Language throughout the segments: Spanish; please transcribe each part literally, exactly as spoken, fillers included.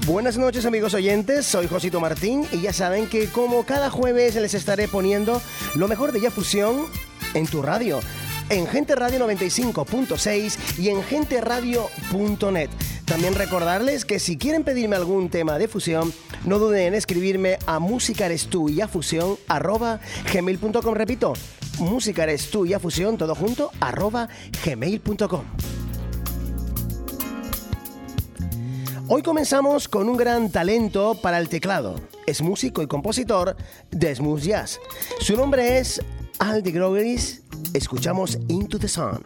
Buenas noches, amigos oyentes, soy Josito Martín y ya saben que como cada jueves les estaré poniendo lo mejor de Jazz Fusión en tu radio, en Gente Radio noventa y cinco punto seis y en gente radio punto net. También recordarles que si quieren pedirme algún tema de fusión, no duden en escribirme a musicarestu y a fusión arroba gmail punto com. Repito, musicarestu y a fusión todo junto arroba gmail punto com. Hoy comenzamos con un gran talento para el teclado. Es músico y compositor de smooth jazz. Su nombre es Al Di Grogris. Escuchamos Into the Sun.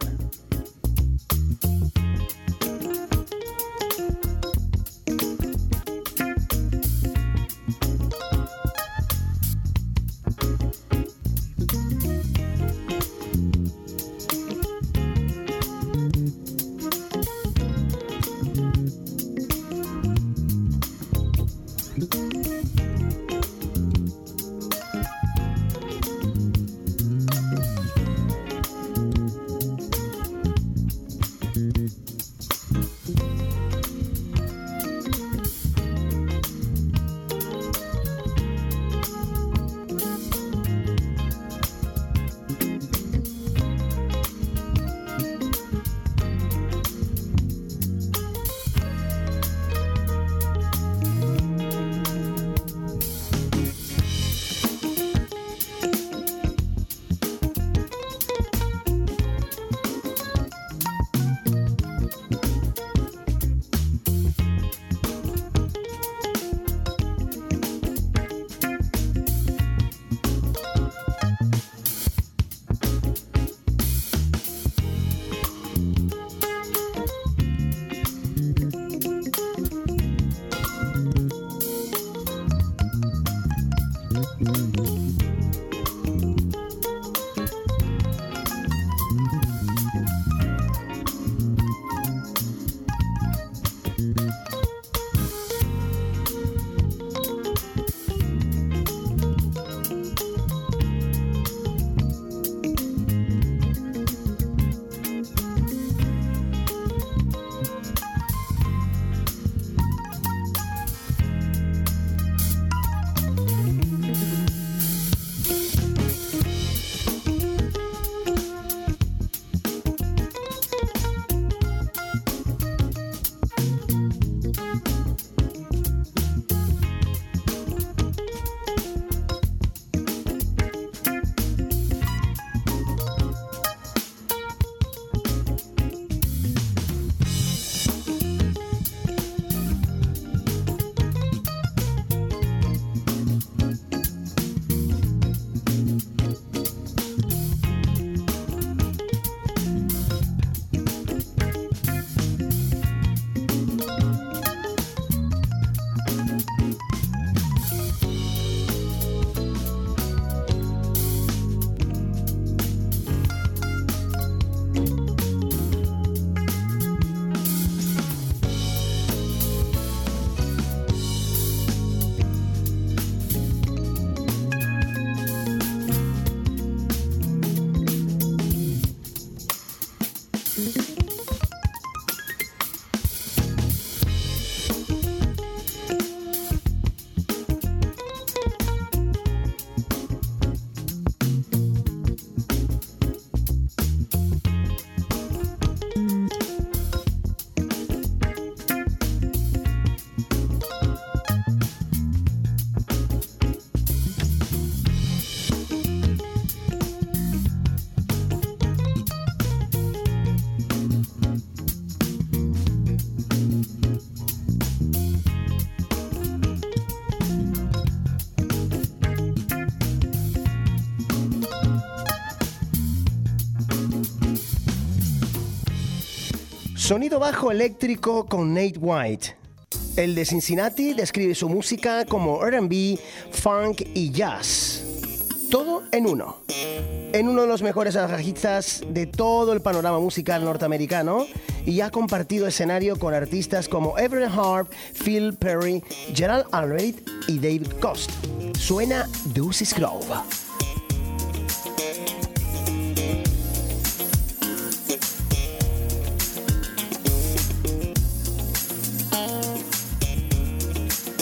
Sonido bajo eléctrico con Nate White. El de Cincinnati describe su música como R and B, funk y jazz. Todo en uno. En uno de los mejores bajistas de todo el panorama musical norteamericano y ha compartido escenario con artistas como Everett Harp, Phil Perry, Gerald Albright y David Cost. Suena Deuces Grove.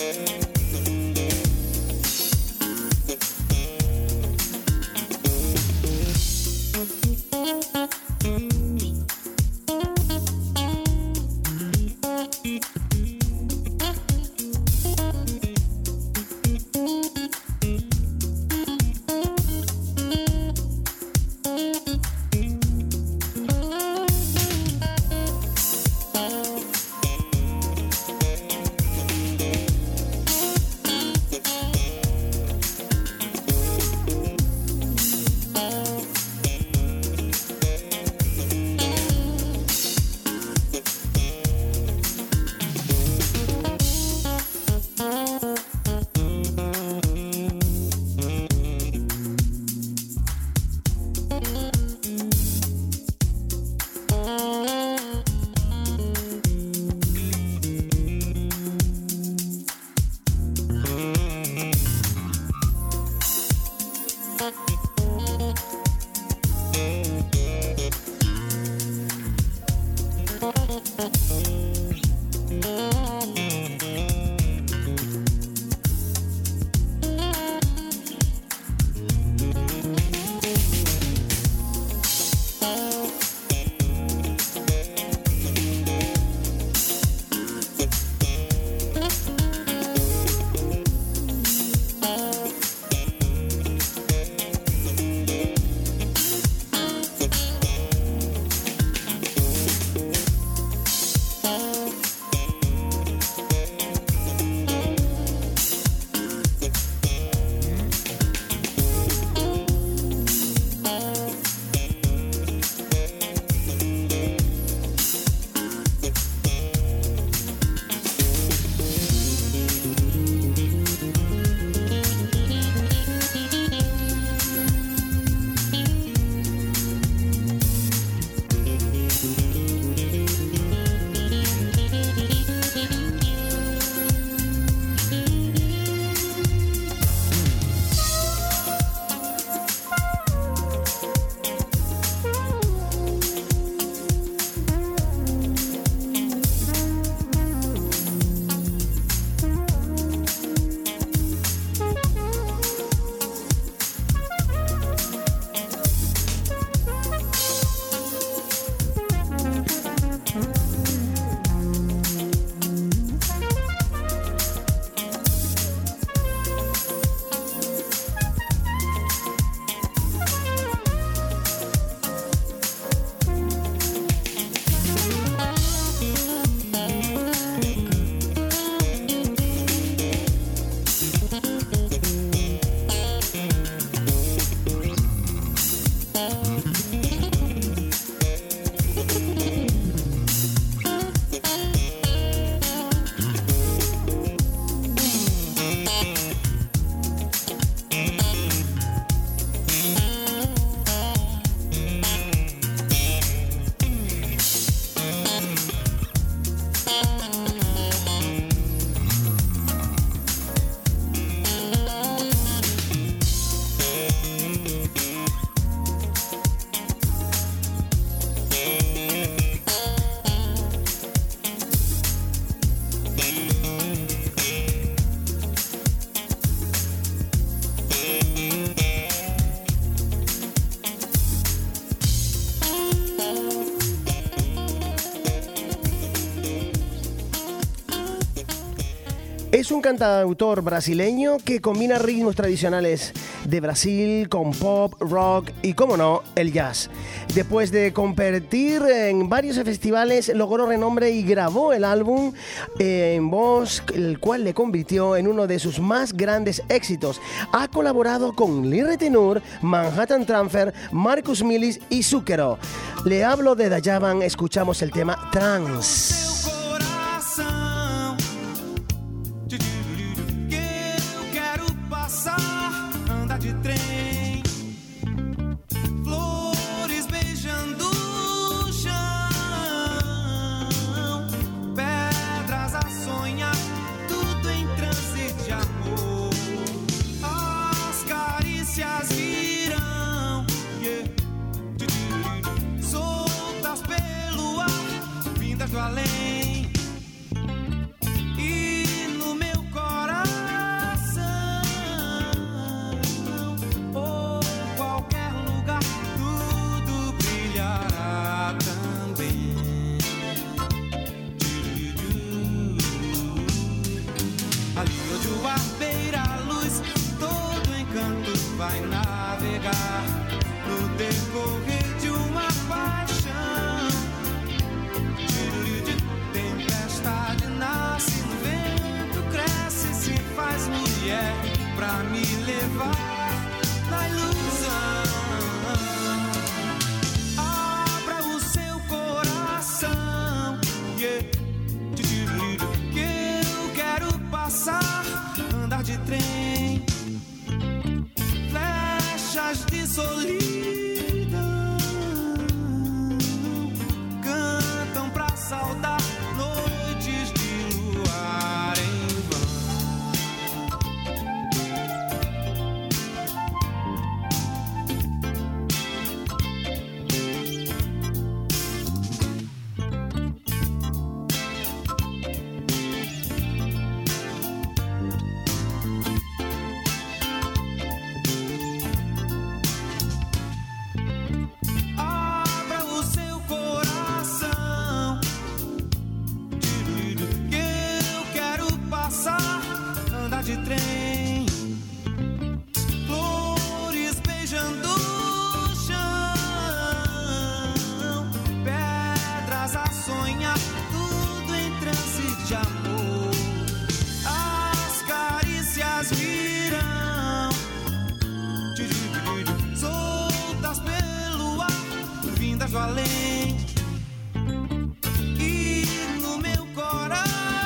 Es un cantautor brasileño que combina ritmos tradicionales de Brasil con pop, rock y, como no, el jazz. Después de competir en varios festivales, logró renombre y grabó el álbum eh, en voz, el cual le convirtió en uno de sus más grandes éxitos. Ha colaborado con Lee Retenur, Manhattan Transfer, Marcus Milis y Zucchero. Le hablo de Dayaban, escuchamos el tema Trans. Valente. onde o ar beira a luz, todo encanto vai navegar no decorrer de uma paixão. Tempestade nasce no vento, cresce, se faz mulher pra me levar na ilusão. Abra o seu coração, yeah. Que eu quero passar, andar de trem, flechas de solidão cantam pra saudar noites de luar em de trem, flores beijando o chão, pedras a sonhar, tudo em transe de amor. As carícias virão, soltas pelo ar, vindas do além. E no meu coração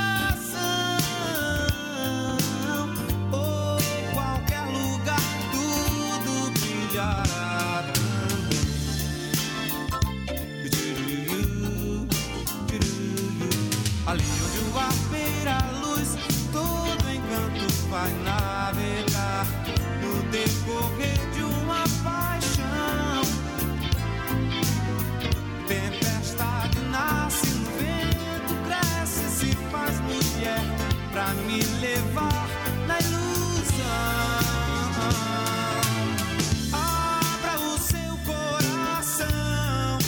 ali onde o ar beira a luz, todo encanto vai navegar no decorrer de uma paixão. Tempestade nasce no vento, cresce, se faz mulher pra me levar na ilusão. Abra o seu coração,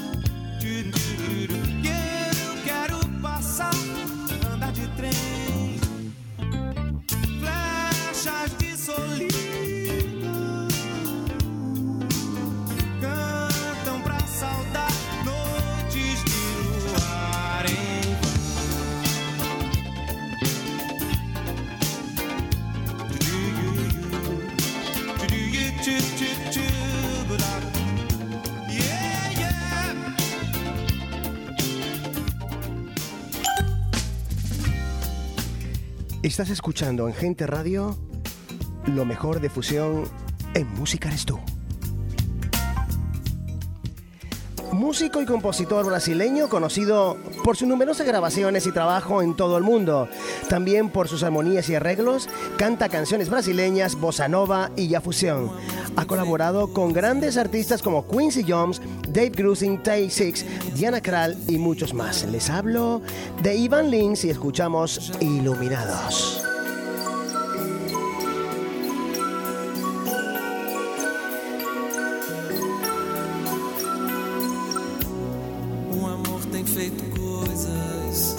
andar de trem, flechas de solidão cantam pra saudar noites de luar em yeah, yeah. Estás escuchando en Gente Radio lo mejor de fusión en música eres tú. Músico y compositor brasileño conocido por sus numerosas grabaciones y trabajo en todo el mundo. También por sus armonías y arreglos, canta canciones brasileñas, bossa nova y ya fusión. Ha colaborado con grandes artistas como Quincy Jones, Dave Grusin, Tay Six, Diana Krall y muchos más. Les hablo de Ivan Lins y escuchamos Iluminados. Feito coisas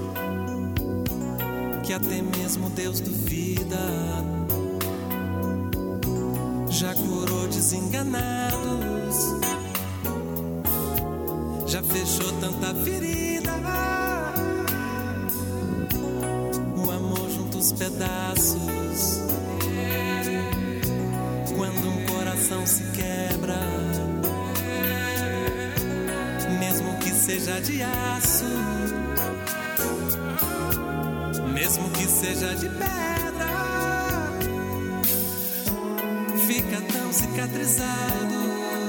que até mesmo Deus duvida. Já curou desenganados, já fechou tanta ferida. O amor junta os pedaços quando um coração se quebra. Mesmo que seja de aço, mesmo que seja de pedra, fica tão cicatrizado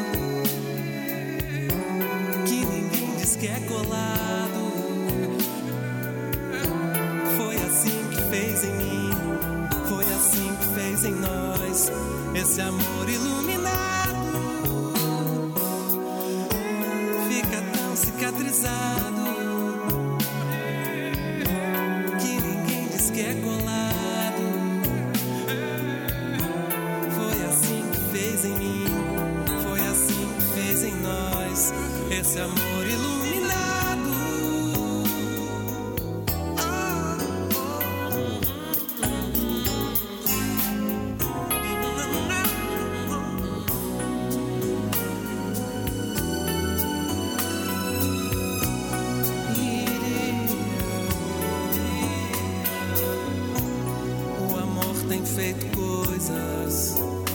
que ninguém diz que é colado. Foi assim que fez em mim, foi assim que fez em nós, esse amor iluminado. Cicatrizado que ninguém diz que é colado. Foi assim que fez em mim, foi assim que fez em nós, esse amor iluminado. Oh, oh, oh. feito coisas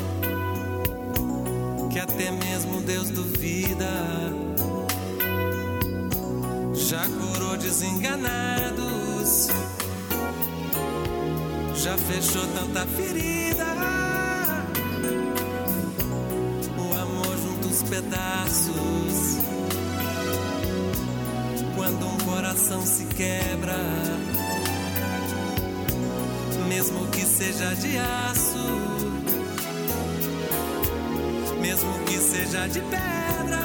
que até mesmo Deus duvida. Já curou desenganados, já fechou tanta ferida. O amor junta os pedaços quando um coração se quebra, mesmo que seja de aço, mesmo que seja de pedra,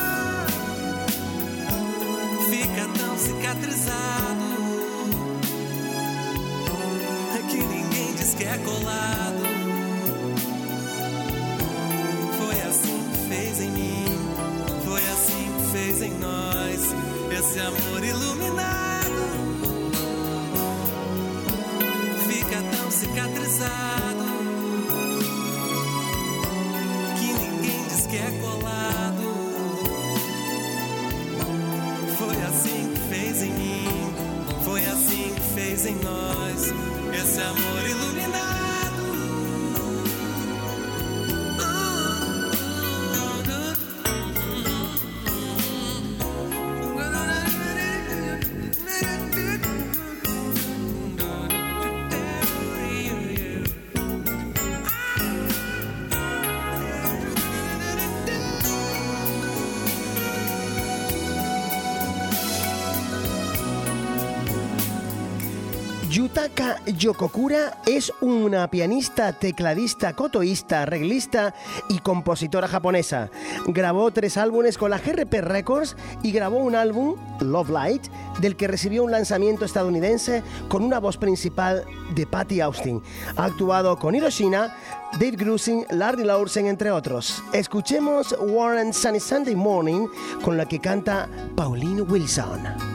fica tão cicatrizado que ninguém diz que é colado. Foi assim que fez em mim, foi assim que fez em nós, esse amor iluminado fica tão cicatrizado que ninguém diz que é colado. Foi assim que fez em mim, foi assim que fez em nós, esse amor iluminado. Yutaka Yokokura es una pianista, tecladista, cotoísta, arreglista y compositora japonesa. Grabó tres álbumes con la G R P Records y grabó un álbum, Love Light, del que recibió un lanzamiento estadounidense con una voz principal de Patti Austin. Ha actuado con Hiroshima, Dave Grusin, Larry Lawson, entre otros. Escuchemos Warren Sunny Sunday Morning, con la que canta Pauline Wilson.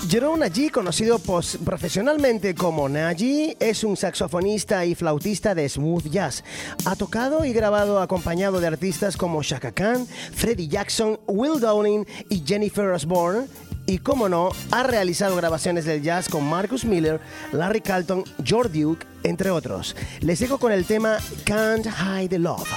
Jerome Nagy, conocido pos- profesionalmente como Nagy, es un saxofonista y flautista de smooth jazz. Ha tocado y grabado acompañado de artistas como Chaka Khan, Freddie Jackson, Will Downing y Jennifer Osborne. Y como no, ha realizado grabaciones del jazz con Marcus Miller, Larry Carlton, George Duke, entre otros. Les dejo con el tema Can't Hide the Love.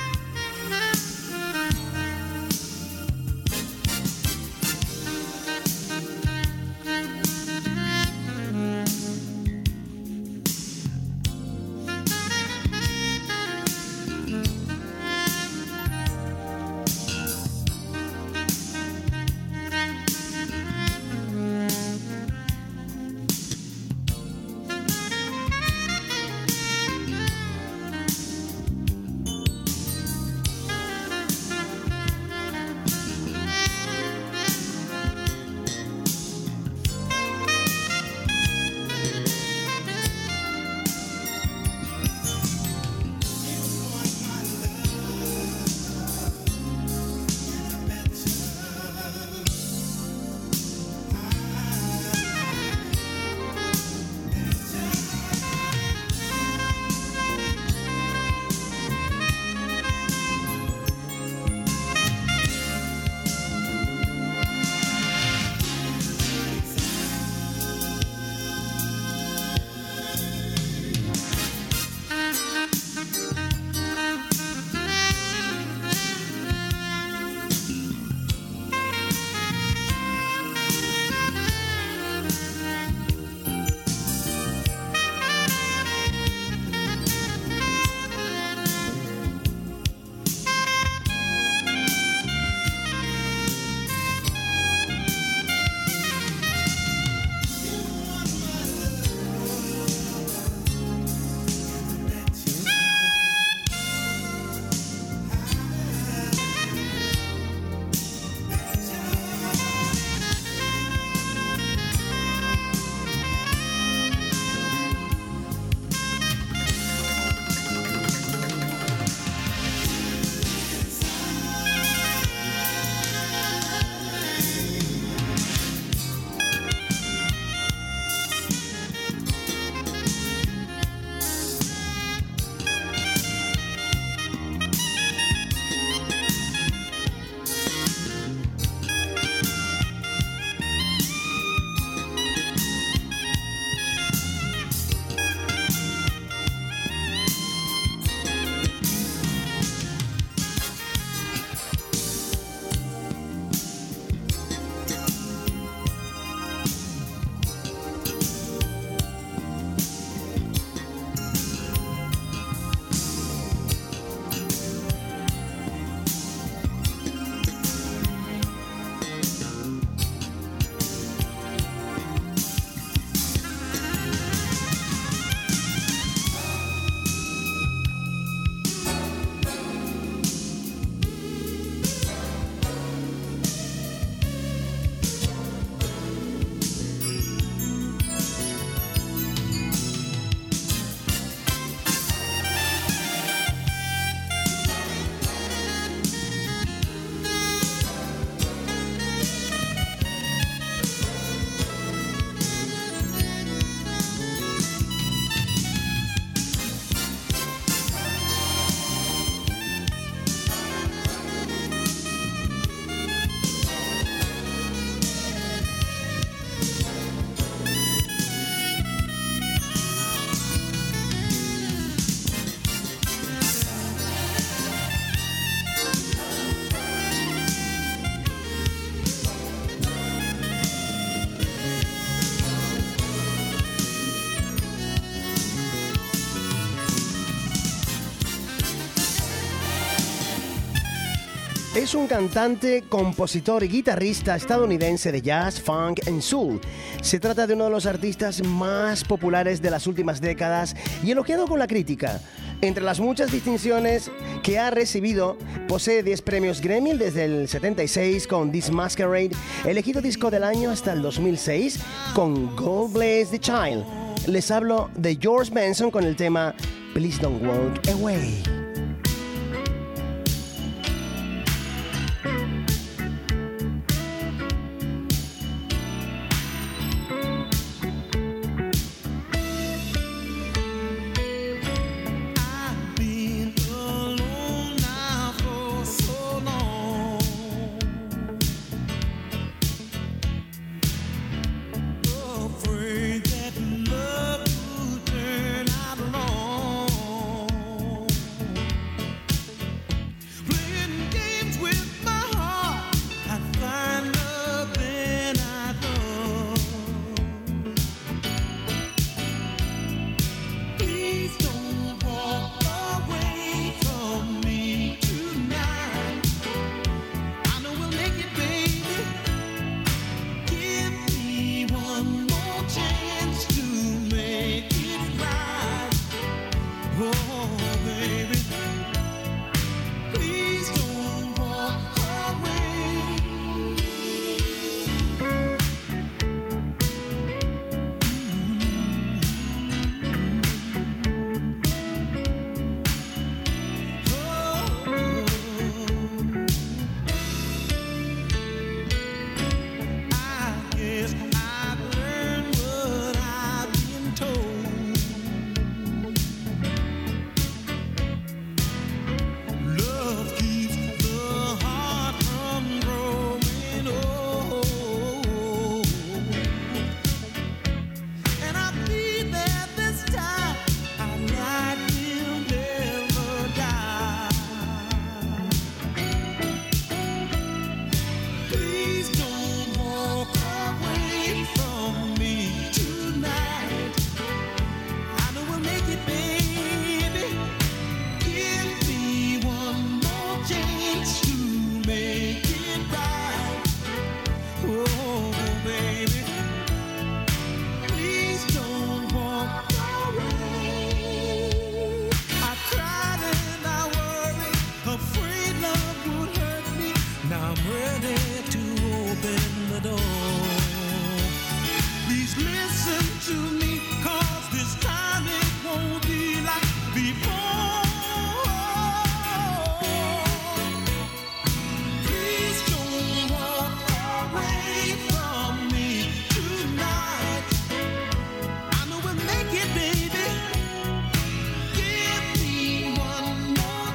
Es un cantante, compositor y guitarrista estadounidense de jazz, funk and soul. Se trata de uno de los artistas más populares de las últimas décadas y elogiado con la crítica. Entre las muchas distinciones que ha recibido, posee diez premios Grammy desde el setenta y seis con This Masquerade, elegido disco del año hasta el dos mil seis con God Bless the Child. Les hablo de George Benson con el tema Please Don't Walk Away.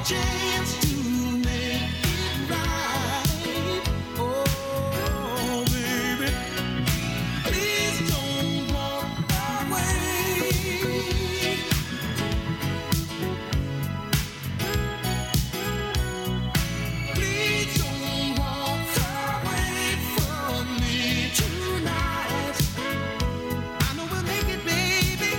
chance to make it right. Oh, baby, please don't walk away. Please don't walk away from me tonight. I know we'll make it, baby.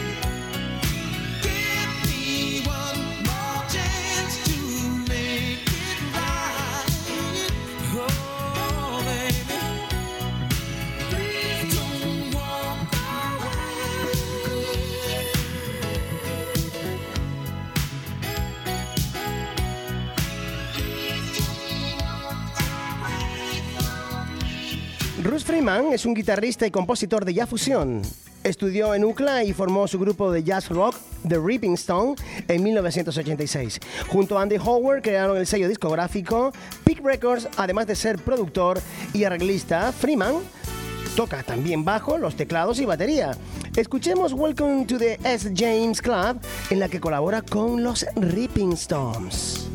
Give me one more chance to make it right. Oh, baby, please don't walk away. Russ Freeman es un guitarrista y compositor de jazz fusión. Estudió en U C L A y formó su grupo de jazz rock The Ripping Stone en mil novecientos ochenta y seis. Junto a Andy Howard crearon el sello discográfico Peak Records. Además de ser productor y arreglista, Freeman toca también bajo, los teclados y batería. Escuchemos Welcome to the S. James Club, en la que colabora con los Ripping Stones.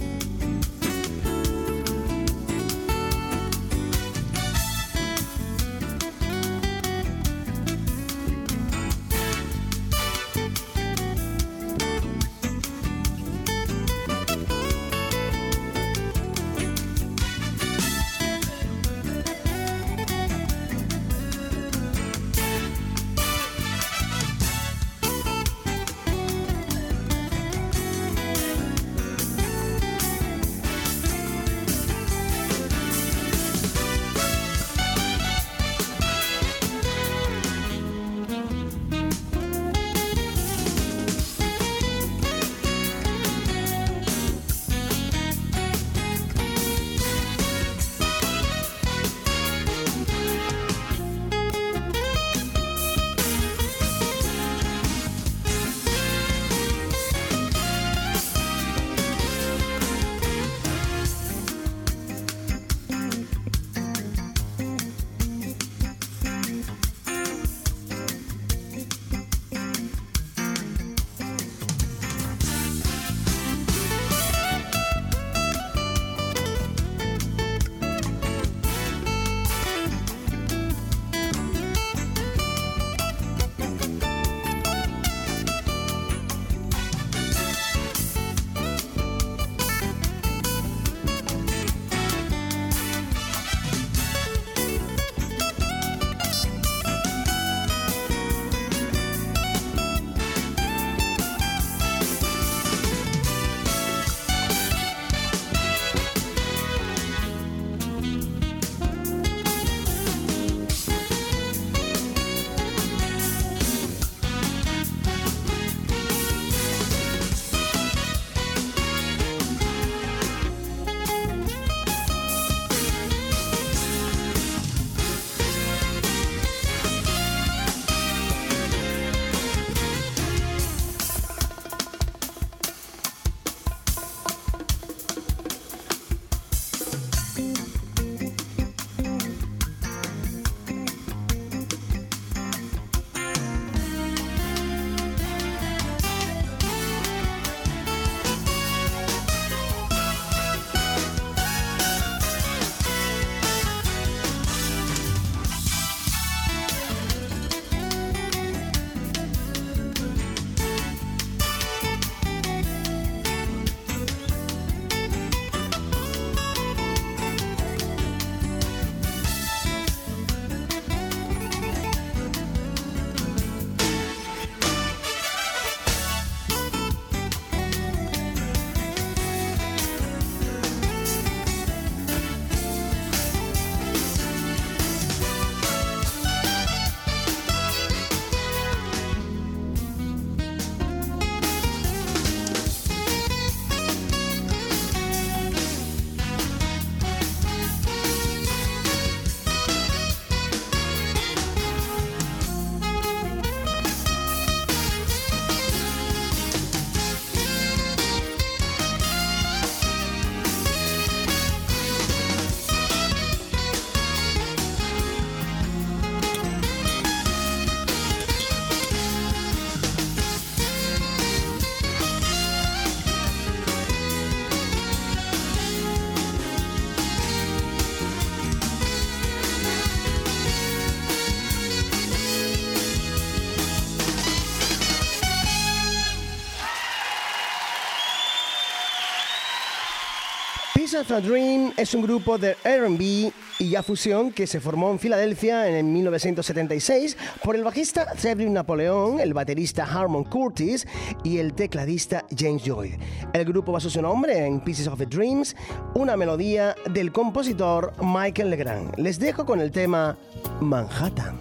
Piece of a Dream es un grupo de R and B y ya fusión que se formó en Filadelfia en mil novecientos setenta y seis por el bajista Cedric Napoleon, el baterista Harmon Curtis y el tecladista James Lloyd. El grupo basó su nombre en Pieces of a Dreams, una melodía del compositor Michael Legrand. Les dejo con el tema Manhattan.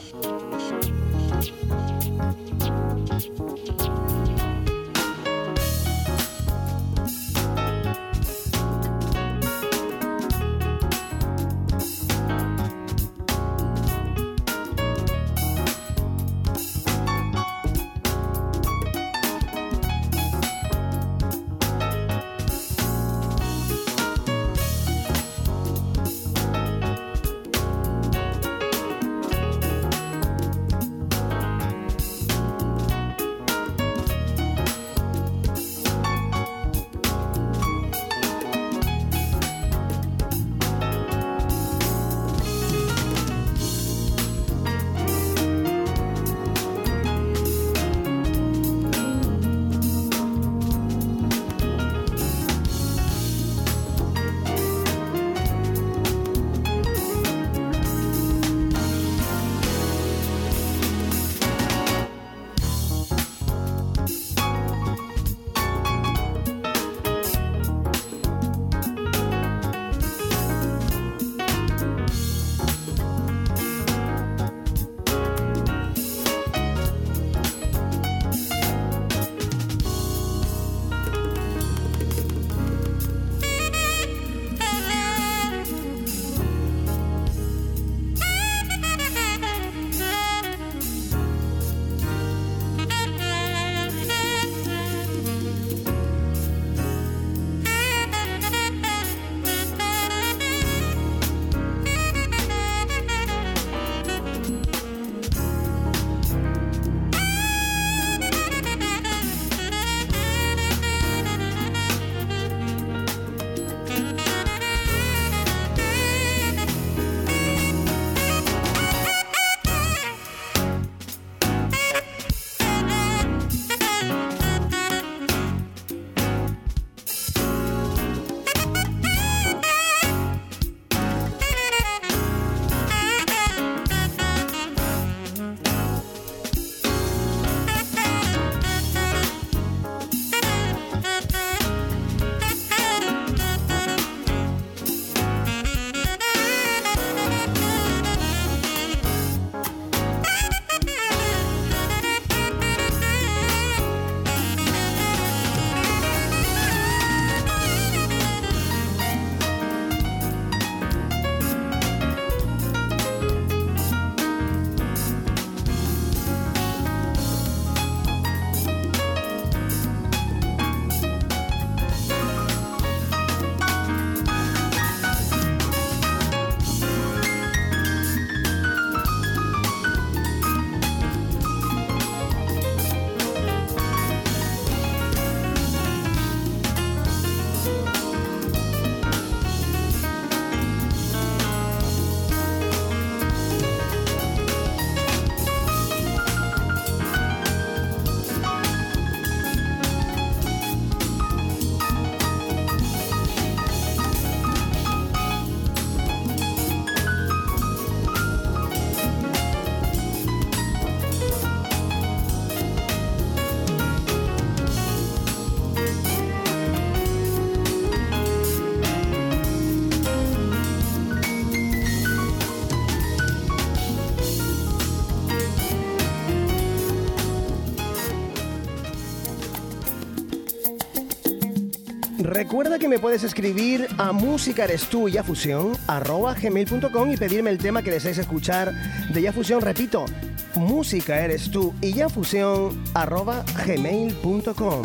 Recuerda que me puedes escribir a musicaerestu y yafusión arroba gmail punto com y pedirme el tema que desees escuchar de Yafusión. Repito, musicaerestu y yafusión arroba gmail punto com.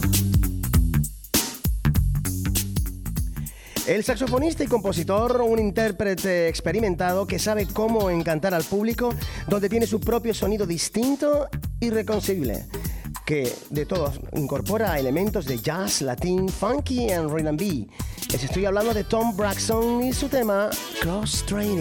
El saxofonista y compositor, un intérprete experimentado que sabe cómo encantar al público, donde tiene su propio sonido distinto y reconocible, que de todos incorpora elementos de jazz, latín, funky y R and B. Les estoy hablando de Tom Braxton y su tema Cross Training.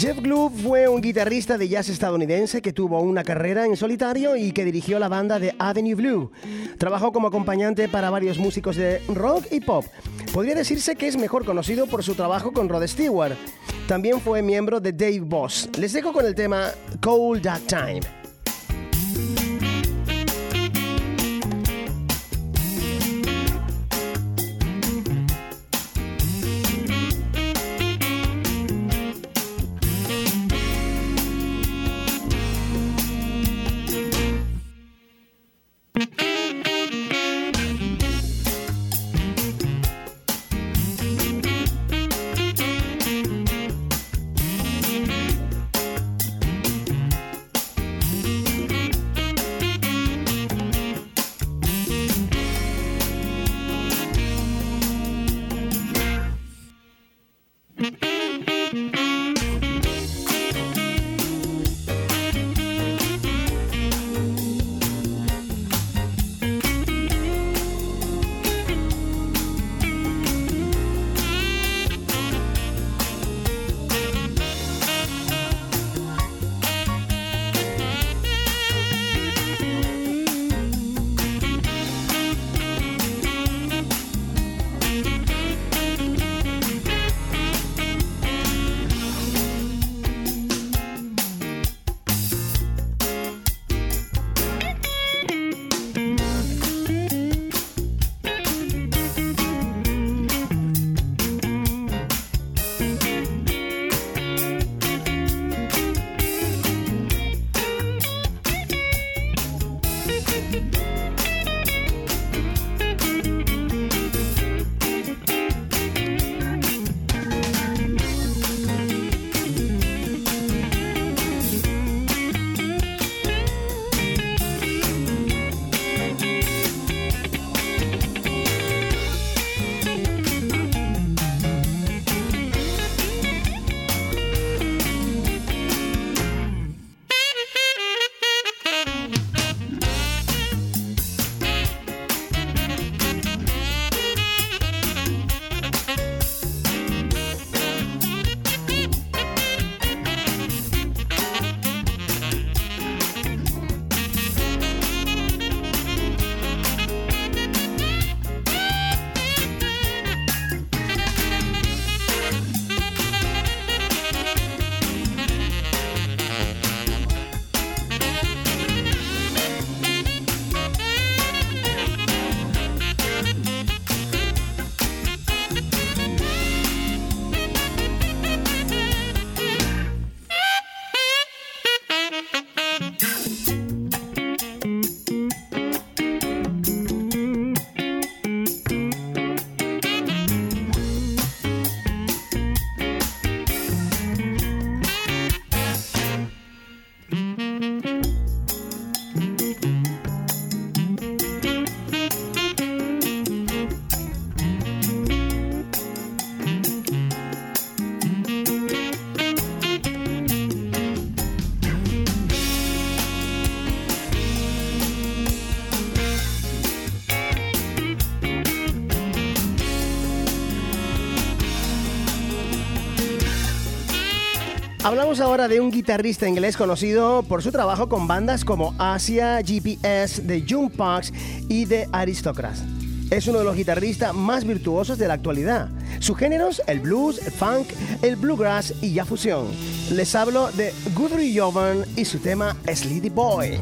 Jeff Gluck fue un guitarrista de jazz estadounidense que tuvo una carrera en solitario y que dirigió la banda de Avenue Blue. Trabajó como acompañante para varios músicos de rock y pop. Podría decirse que es mejor conocido por su trabajo con Rod Stewart. También fue miembro de Dave Boss. Les dejo con el tema Cold That Time. Hablamos ahora de un guitarrista inglés conocido por su trabajo con bandas como Asia, G P S, The Jukebox y The Aristocrats. Es uno de los guitarristas más virtuosos de la actualidad. Sus géneros, el blues, el funk, el bluegrass y ya fusión. Les hablo de Guthrie Govan y su tema Sleepy Boy.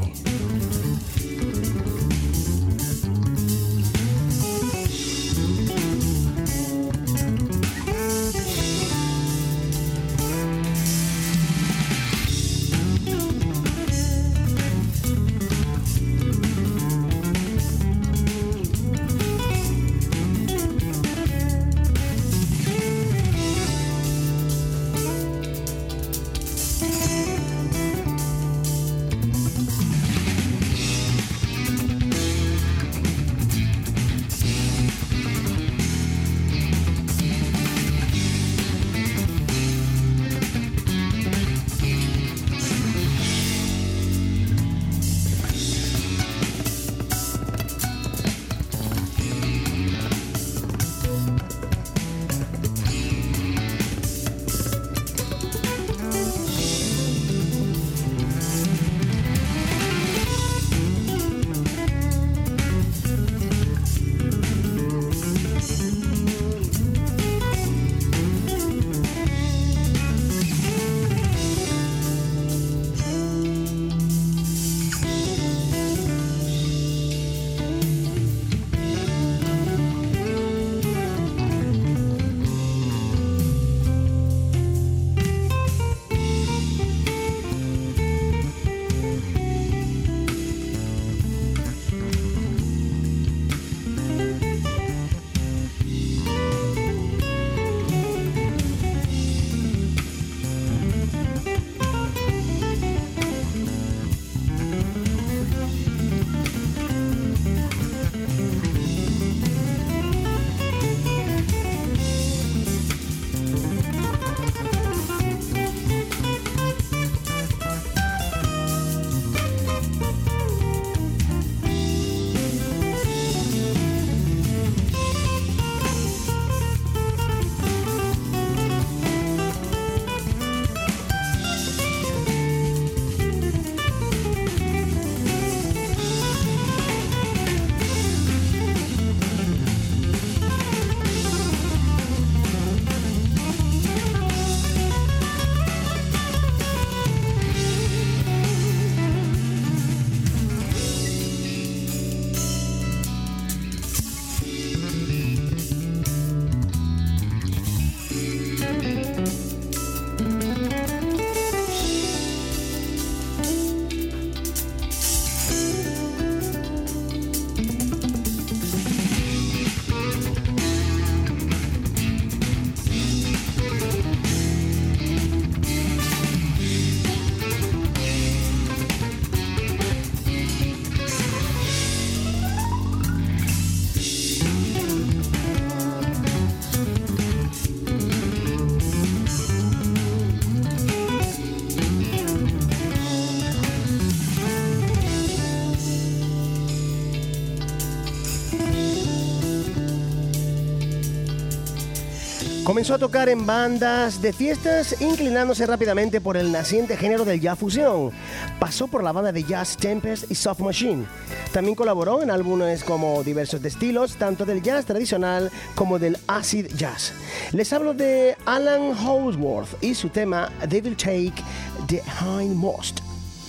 Comenzó a tocar en bandas de fiestas, inclinándose rápidamente por el naciente género del jazz fusión. Pasó por la banda de jazz Tempest y Soft Machine. También colaboró en álbumes como diversos de estilos, tanto del jazz tradicional como del acid jazz. Les hablo de Alan Holdsworth y su tema They Will Take the Hindmost.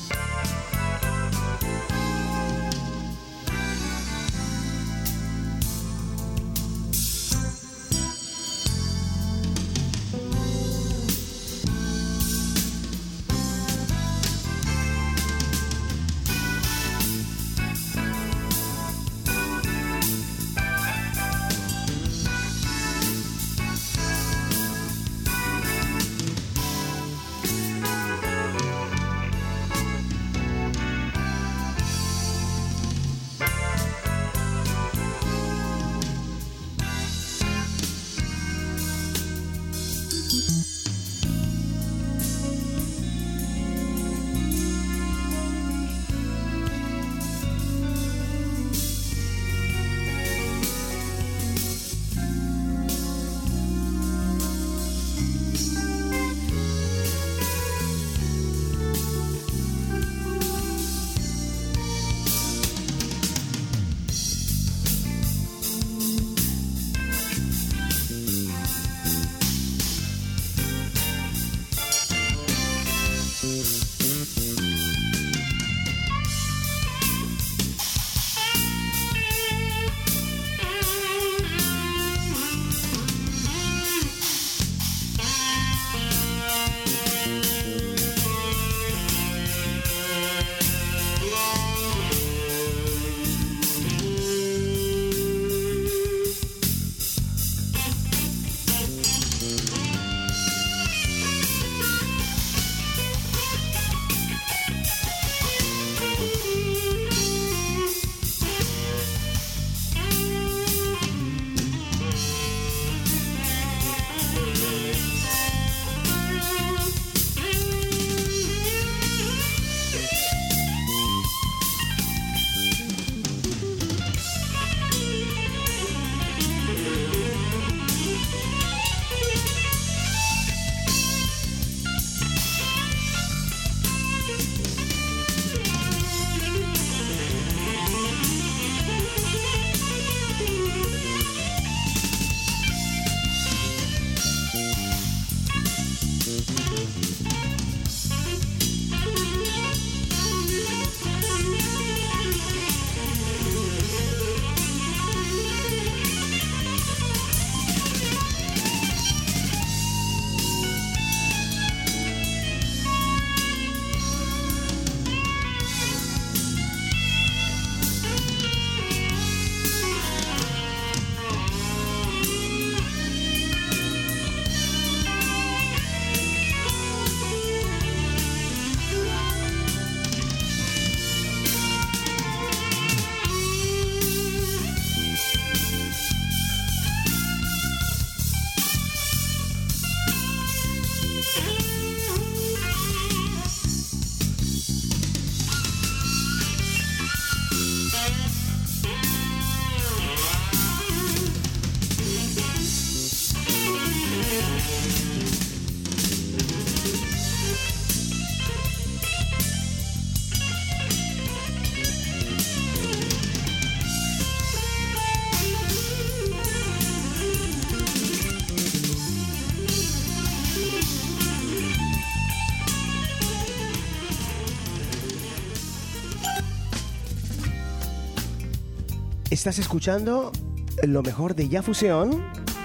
Estás escuchando lo mejor de Jazz Fusión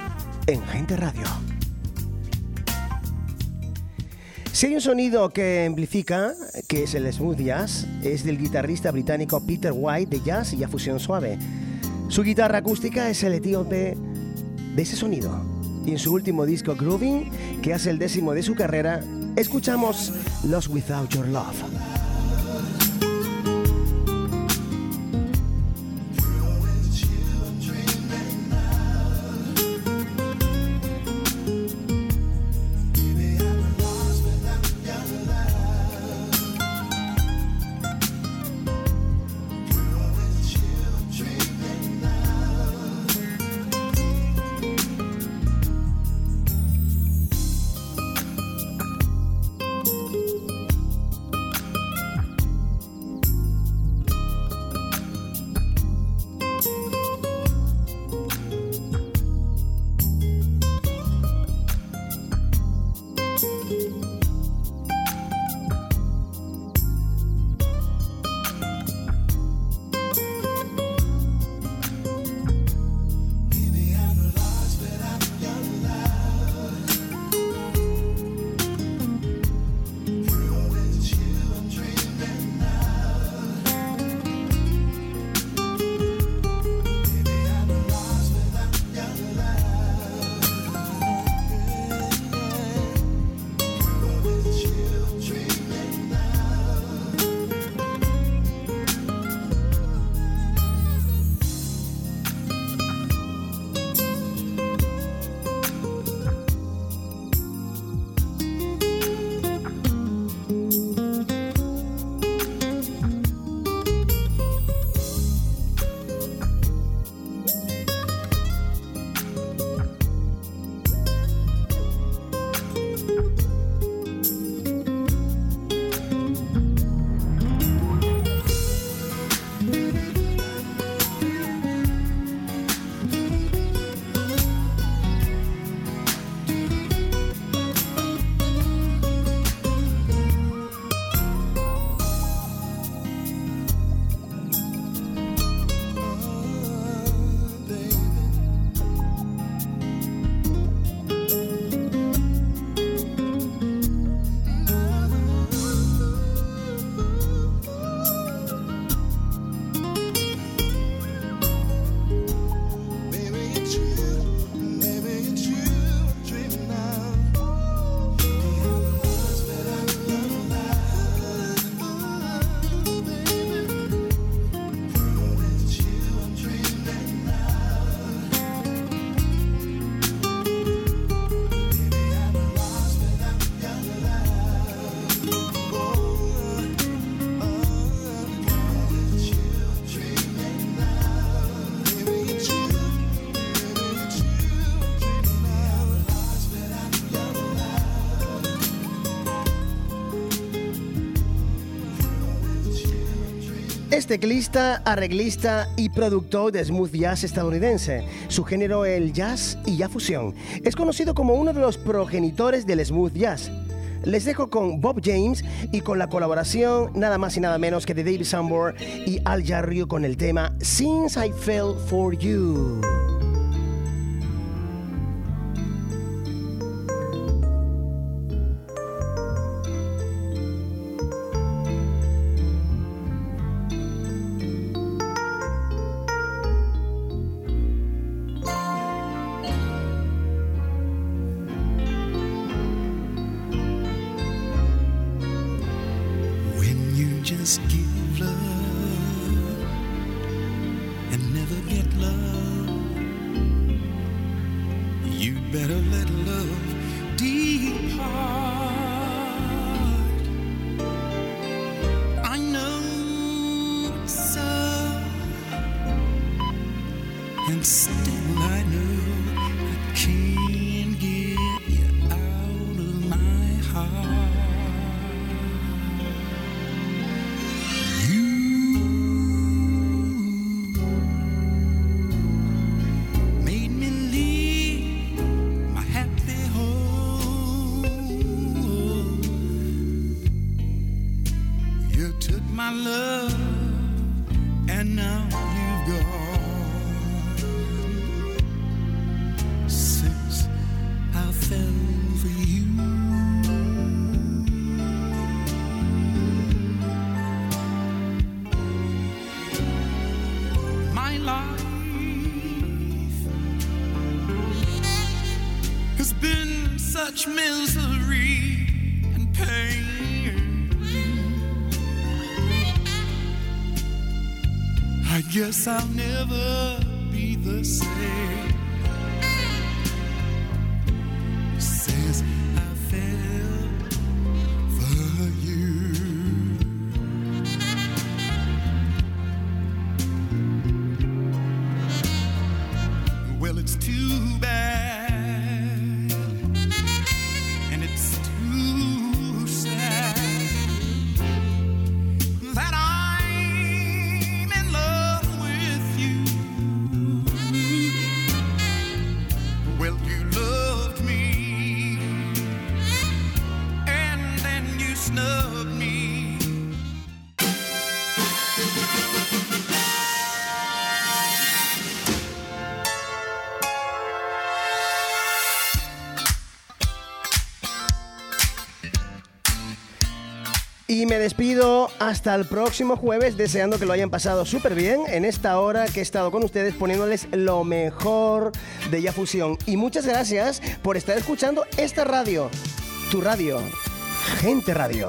en Gente Radio. Si hay un sonido que amplifica, que es el smooth jazz, es del guitarrista británico Peter White de jazz y jazz fusión suave. Su guitarra acústica es el etíope de ese sonido. Y en su último disco Grooving, que hace el décimo de su carrera, escuchamos Lost Without Your Love. Es teclista, arreglista y productor de smooth jazz estadounidense. Su género el jazz y jazz fusión. Es conocido como uno de los progenitores del smooth jazz. Les dejo con Bob James y con la colaboración nada más y nada menos que de David Sanborn y Al Jarreau con el tema Since I Fell For You. Just give love and never get love. You'd better let love depart. I know so, and still I know I can't get you out of my heart. My love, and now you've gone. Since I fell for you, my life has been such misery and pain. I guess I'll never be the same since I fell for you. Well, it's too bad, and it's too sad that I Y me despido hasta el próximo jueves, deseando que lo hayan pasado súper bien en esta hora que he estado con ustedes poniéndoles lo mejor de Jazz Fusión. Y muchas gracias por estar escuchando esta radio, tu radio, Gente Radio.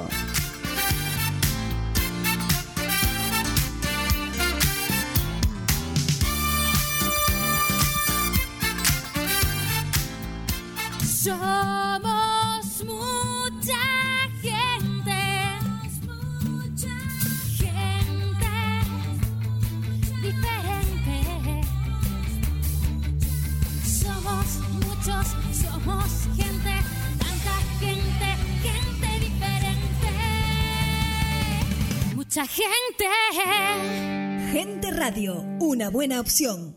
Somos mucha gente, mucha gente diferente. Somos muchos, somos gente, tanta gente, gente diferente. Mucha gente. Gente Radio, una buena opción.